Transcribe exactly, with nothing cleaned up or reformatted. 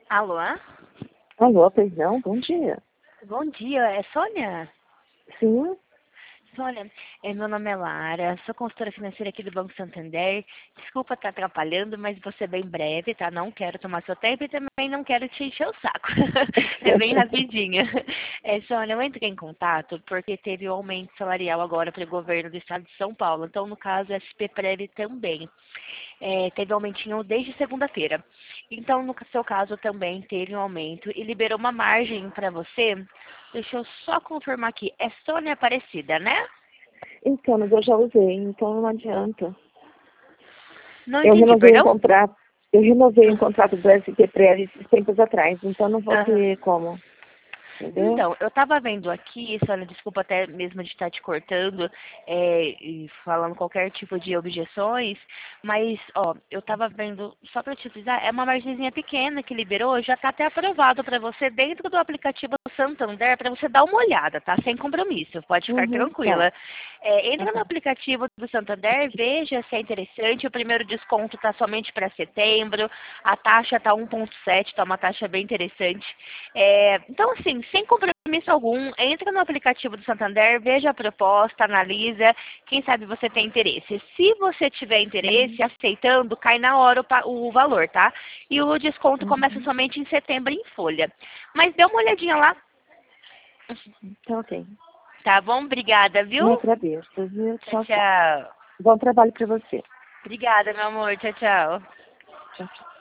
Alô? Alô, pois não? Bom dia. Bom dia, é Sônia? Sim? Sônia, é, meu nome é Lara, sou consultora financeira aqui do Banco Santander. Desculpa estar atrapalhando, mas vou ser bem breve, tá? Não quero tomar seu tempo e também não quero te encher o saco. É bem rapidinho. É, Sônia, eu entrei em contato porque teve um aumento salarial agora para o governo do estado de São Paulo. Então, no caso, a S P Prev também. É, teve um aumentinho desde segunda-feira. Então, no seu caso, também teve um aumento e liberou uma margem para você. Deixa eu só confirmar aqui. É Sônia Aparecida, né? Então, mas eu já usei, então não adianta. Não Eu entendi, renovei um perdão? contrato, eu renovei um contrato do S T Prévio esses tempos atrás, então não vou Aham. ter como, entendeu? Então, eu estava vendo aqui, Sônia, desculpa até mesmo de estar te cortando é, e falando qualquer tipo de objeções, mas, ó, eu estava vendo, só para te avisar, é uma margenzinha pequena que liberou, já está até aprovado para você dentro do aplicativo do Santander, para você dar uma olhada, tá? Sem compromisso, pode ficar Uhum, tá. tranquila. É, entra no Uhum. aplicativo do Santander, veja se é interessante, o primeiro desconto está somente para setembro, a taxa está um vírgula sete, tá uma taxa bem interessante. É, então, assim, sem compromisso algum, entra no aplicativo do Santander, veja a proposta, analisa, quem sabe você tem interesse. Se você tiver Uhum. interesse, aceitando, cai na hora o, pa- o valor, tá? E o desconto começa Uhum. somente em setembro em folha. Mas dê uma olhadinha lá, Tá ok. tá bom? Obrigada, viu? Eu agradeço, viu? Tchau, Tchau, tchau. tchau. Bom trabalho para você. Obrigada, meu amor. Tchau, tchau. Tchau, tchau.